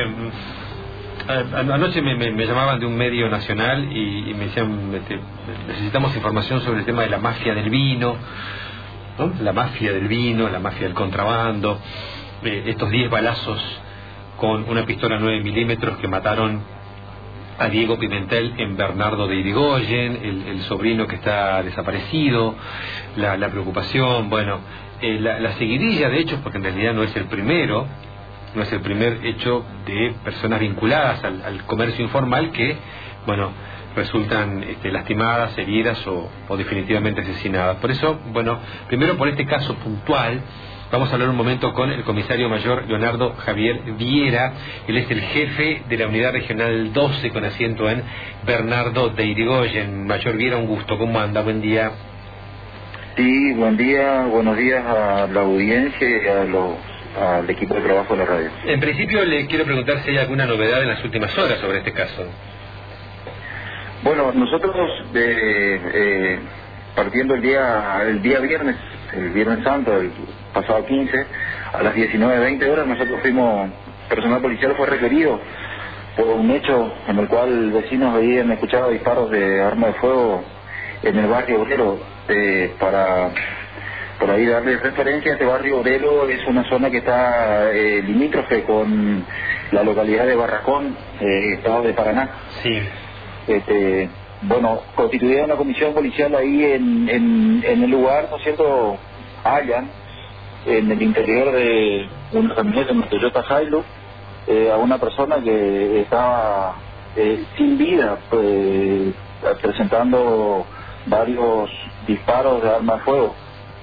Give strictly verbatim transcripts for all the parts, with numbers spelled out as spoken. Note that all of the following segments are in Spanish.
anoche me, me, me llamaban de un medio nacional y, y me decían, este, necesitamos información sobre el tema de la mafia del vino, ¿no? La mafia del vino, la mafia del contrabando, eh, estos diez balazos con una pistola nueve milímetros que mataron a Diego Pimentel en Bernardo de Irigoyen, el, el sobrino que está desaparecido, la, la preocupación, bueno, eh, la, la seguidilla de hechos, porque en realidad no es el primero, no es el primer hecho de personas vinculadas al, al comercio informal que, bueno, resultan este, lastimadas, heridas o, o definitivamente asesinadas. Por eso, bueno, primero por este caso puntual, vamos a hablar un momento con el comisario mayor Leonardo Javier Viera. Él es el jefe de la unidad regional doce con asiento en Bernardo de Irigoyen. Mayor Viera, un gusto. ¿Cómo anda? Buen día. Sí, buen día. Buenos días a la audiencia y a los, al equipo de trabajo de la radio. En principio le quiero preguntar si hay alguna novedad en las últimas horas sobre este caso. Bueno, nosotros eh, eh, partiendo el día el día viernes, el Viernes Santo, el pasado quince, a las diecinueve veinte horas, nosotros fuimos, personal policial fue requerido por un hecho en el cual vecinos habían escuchado disparos de arma de fuego en el barrio obrero. Eh, para por ahí darle referencia, este barrio obrero es una zona que está eh, limítrofe con la localidad de Barracón, eh, estado de Paraná. Sí. Este, bueno, constituida una comisión policial ahí en, en, en el lugar, ¿no es cierto? Hallan en el interior de una camioneta, una Toyota Hilux, eh, a una persona que estaba eh, sin vida, pues, presentando varios disparos de arma de fuego.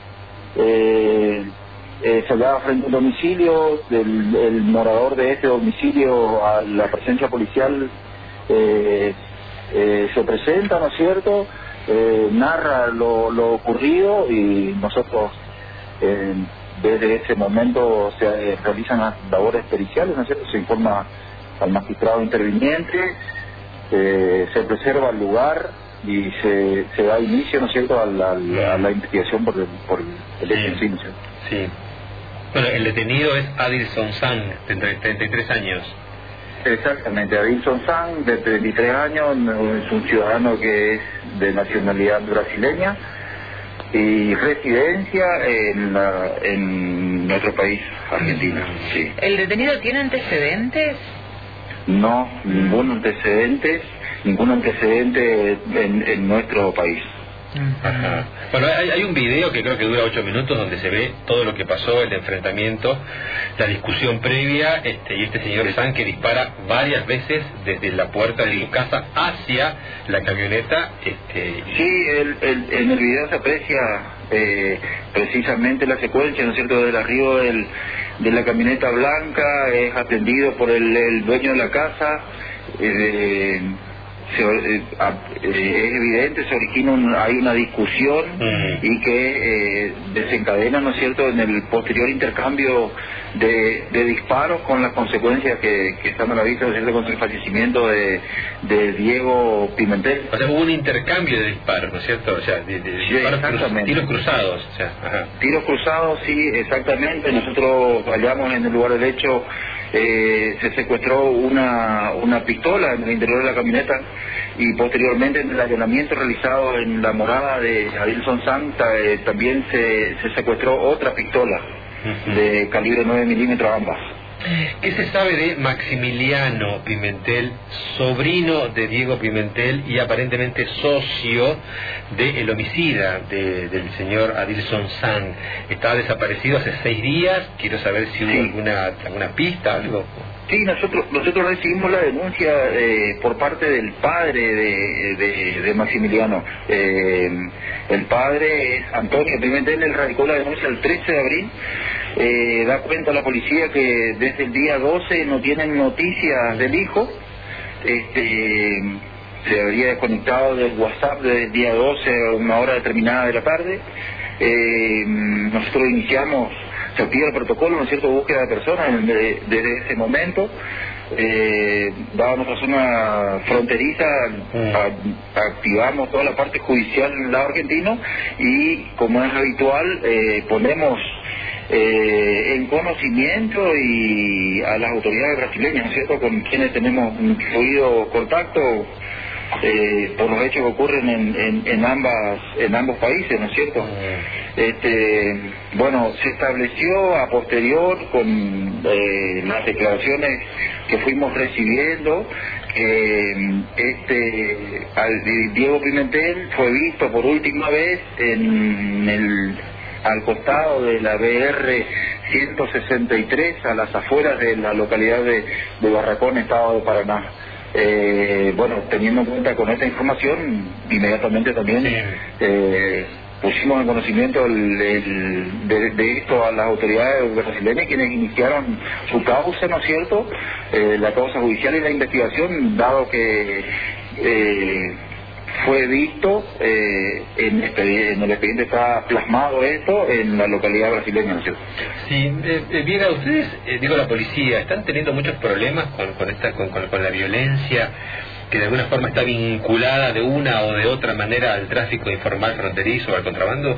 Eh, eh, se hallaba frente al domicilio, del, el morador de este domicilio a la presencia policial eh, eh, se presenta, ¿no es cierto? Eh, narra lo, lo ocurrido y nosotros eh, desde ese momento se eh, realizan las labores periciales, ¿no es cierto? Se informa al magistrado interviniente, eh, se preserva el lugar y se, se da inicio, ¿no es cierto?, a la, a la investigación por el, por el hecho en sí, ¿no es cierto? Sí. Bueno, el detenido es Adilson Sang, de treinta y tres años. Exactamente, Adilson Sang, de treinta y tres años, es un ciudadano que es de nacionalidad brasileña y residencia en, la, en nuestro país, Argentina. Sí. ¿El detenido tiene antecedentes? No, ningún antecedente, ningún antecedente en, en nuestro país. Ajá. Bueno, hay, hay un video que creo que dura ocho minutos donde se ve todo lo que pasó, el enfrentamiento, la discusión previa, este, y este señor San que dispara varias veces desde la puerta de su casa hacia la camioneta. Este... Sí, el, el, en el video se aprecia eh, precisamente la secuencia, ¿no es cierto?, del arribo del, de la camioneta blanca, es atendido por el, el dueño de la casa. Eh, Se, eh, eh, es evidente, se origina un, hay una discusión uh-huh. y que eh, desencadena, ¿no es cierto?, en el posterior intercambio de, de disparos con las consecuencias que, que están a la vista, ¿no es cierto?, con el fallecimiento de, de Diego Pimentel. O sea, hubo un intercambio de disparos, ¿no es cierto? O sea, de, de sí, disparos cruz, tiros cruzados. O sea, ajá. Tiros cruzados, sí, exactamente. Nosotros hallamos en el lugar del hecho, eh, se secuestró una, una pistola en el interior de la camioneta y posteriormente en el allanamiento realizado en la morada de Adilson Santa eh, también se, se secuestró otra pistola uh-huh. de calibre nueve milímetros ambas. ¿Qué se sabe de Maximiliano Pimentel, sobrino de Diego Pimentel y aparentemente socio del homicida de, del señor Adilson Sang? Estaba desaparecido hace seis días, quiero saber si hubo sí. alguna, alguna pista, algo. Sí, nosotros nosotros recibimos la denuncia eh, por parte del padre de, de, de Maximiliano. Eh, el padre es Antonio Pimentel, él radicó la denuncia el trece de abril. Eh, da cuenta a la policía que desde el día doce no tienen noticias del hijo. Este, se habría desconectado del WhatsApp desde el día doce a una hora determinada de la tarde. Eh, nosotros iniciamos, se activa el protocolo, ¿no es cierto?, búsqueda de personas desde, desde ese momento. Eh, dada nuestra zona fronteriza, a, activamos toda la parte judicial en el lado argentino y, como es habitual, eh, ponemos eh, en conocimiento y a las autoridades brasileñas, ¿no es cierto?, con quienes tenemos un fluido contacto eh, por los hechos que ocurren en, en, en ambas en ambos países, ¿no es cierto? Este, bueno, se estableció a posterior con eh, las declaraciones que fuimos recibiendo que este al, Diego Pimentel fue visto por última vez en el al costado de la B R ciento sesenta y tres, a las afueras de la localidad de, de Barracón, estado de Paraná. Eh, bueno, teniendo en cuenta con esta información, inmediatamente también sí. eh, pusimos en conocimiento el, el, de, de esto a las autoridades brasileñas, quienes iniciaron su causa, ¿no es cierto?, eh, la causa judicial y la investigación, dado que eh, fue visto, eh, en, en el expediente está plasmado esto en la localidad brasileña, ¿no es cierto? Sí, eh, eh, bien, a ustedes, eh, digo la policía, ¿están teniendo muchos problemas con, con, esta, con, con, con la violencia que de alguna forma está vinculada de una o de otra manera al tráfico informal fronterizo o al contrabando?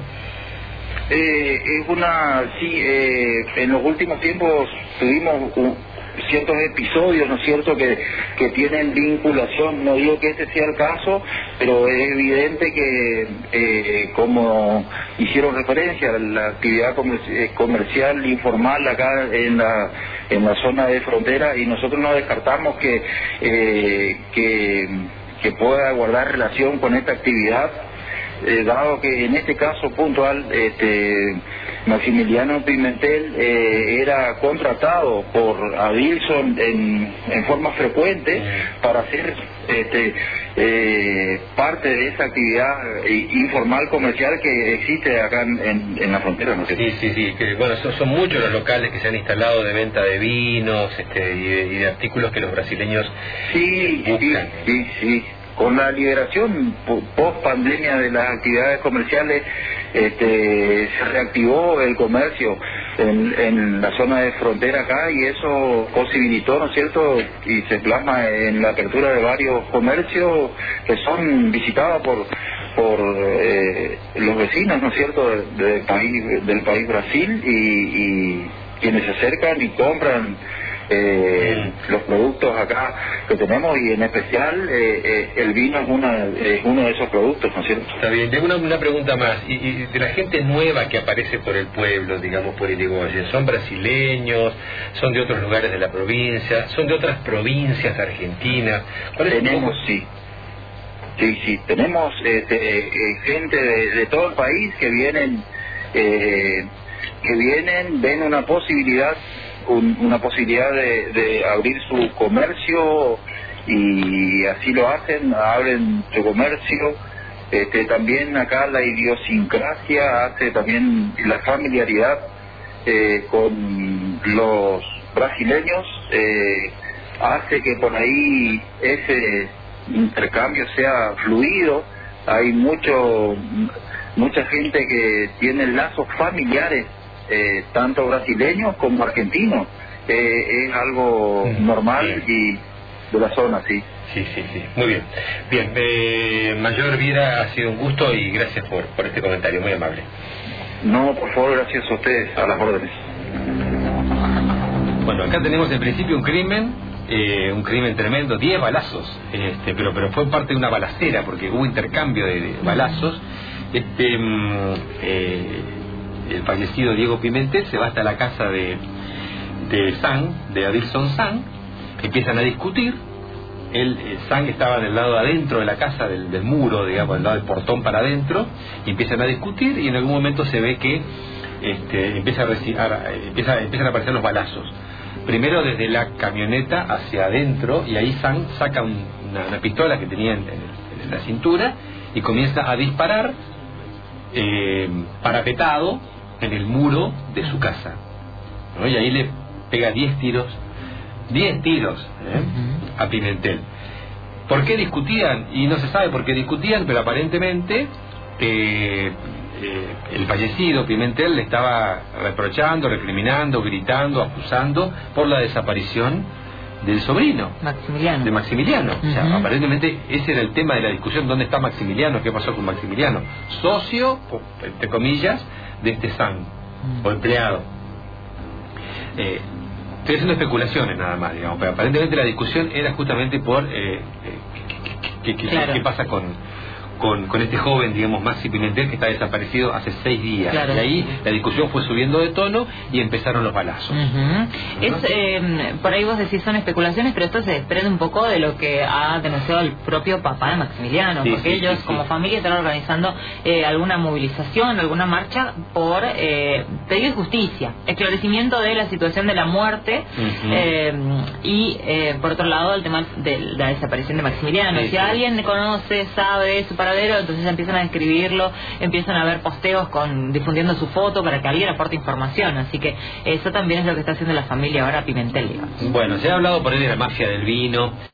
Eh, es una, sí, eh, en los últimos tiempos tuvimos un, ciertos episodios, ¿no es cierto?, que, que tienen vinculación. No digo que este sea el caso, pero es evidente que, eh, como hicieron referencia a la actividad comer- comercial informal acá en la en la zona de frontera, y nosotros no descartamos que eh, que, que pueda guardar relación con esta actividad, eh, dado que en este caso puntual este Maximiliano Pimentel eh, era contratado por Adilson en, en forma frecuente para ser este, eh, parte de esa actividad eh, informal comercial que existe acá en, en, en la frontera, ¿no? Sí, sí, sí, que bueno, son, son muchos los locales que se han instalado de venta de vinos este, y, de, y de artículos que los brasileños sí, buscan. Sí, sí, sí. Con la liberación post pandemia de las actividades comerciales, este, se reactivó el comercio en, en la zona de frontera acá, y eso posibilitó, ¿no es cierto?, y se plasma en la apertura de varios comercios que son visitados por por eh, los vecinos, ¿no es cierto?, de, de país, del país Brasil, y, y quienes se acercan y compran Eh, los productos acá que tenemos, y en especial eh, eh, el vino es, una, es uno de esos productos, ¿no es cierto? Está bien, tengo una, una pregunta más, y, y de la gente nueva que aparece por el pueblo, digamos, por Irigoyen, ¿son brasileños, son de otros lugares de la provincia, son de otras provincias de Argentina? ¿Cuál es tenemos, el sí, sí, sí, tenemos este, eh, gente de, de todo el país que vienen, eh, que vienen, ven una posibilidad Un, una posibilidad de, de abrir su comercio, y así lo hacen, abren su comercio. Este, también acá la idiosincrasia hace también la familiaridad eh, con los brasileños, eh, hace que por ahí ese intercambio sea fluido. Hay mucho mucha gente que tiene lazos familiares, Eh, tanto brasileños como argentinos, eh, es algo mm, normal bien. Y de la zona, sí. Sí, sí, sí, muy bien. Bien, eh, Mayor Viera, ha sido un gusto y gracias por, por este comentario, muy amable. No, por favor, gracias a ustedes, a las órdenes. Bueno, acá tenemos en principio un crimen, eh, un crimen tremendo, diez balazos, este, pero pero fue parte de una balacera, porque hubo intercambio de, de balazos. Este, eh, el fallecido Diego Pimentel se va hasta la casa de, de Sang, de Adilson Sang, empiezan a discutir. Él, eh, Sang estaba del lado adentro de la casa, del, del muro, digamos, del lado del portón para adentro, y empiezan a discutir, y en algún momento se ve que este, empieza a recitar, empieza, empiezan a aparecer los balazos. Primero desde la camioneta hacia adentro, y ahí Sang saca un, una, una pistola que tenía en, en, en la cintura y comienza a disparar eh, parapetado en el muro de su casa, ¿no? Y ahí le pega diez tiros, diez tiros ¿eh? uh-huh. a Pimentel. ¿Por qué discutían? Y no se sabe por qué discutían, pero aparentemente eh, eh, el fallecido Pimentel le estaba reprochando, recriminando, gritando, acusando por la desaparición del sobrino Maximiliano. de Maximiliano. Uh-huh. O sea, aparentemente ese era el tema de la discusión: ¿dónde está Maximiliano? ¿Qué pasó con Maximiliano? Socio, entre comillas, de este Sang, uh-huh. o empleado. Eh, estoy haciendo especulaciones nada más, digamos, pero aparentemente la discusión era justamente por eh, eh, qué, qué, claro. qué pasa con, con, con este joven, digamos, Maxi Pimentel, que está desaparecido hace seis días. Claro. Y ahí la discusión fue subiendo de tono y empezaron los balazos. Uh-huh. ¿No? Es, eh, por ahí vos decís son especulaciones, pero esto se desprende un poco de lo que ha denunciado el propio papá de Maximiliano, Sí, porque sí, ellos sí, como sí. familia están organizando eh, alguna movilización, alguna marcha por eh, pedir justicia, esclarecimiento de la situación de la muerte. Uh-huh. eh, y eh, por otro lado el tema de la desaparición de Maximiliano. Sí, si sí. alguien conoce, sabe su paradero, entonces empiezan a escribirlo, empiezan a ver posteos con difundiendo su foto para que alguien aporte información. Así que eso también es lo que está haciendo la familia ahora Pimentel, digamos. Bueno, se ha hablado por ahí de la mafia del vino.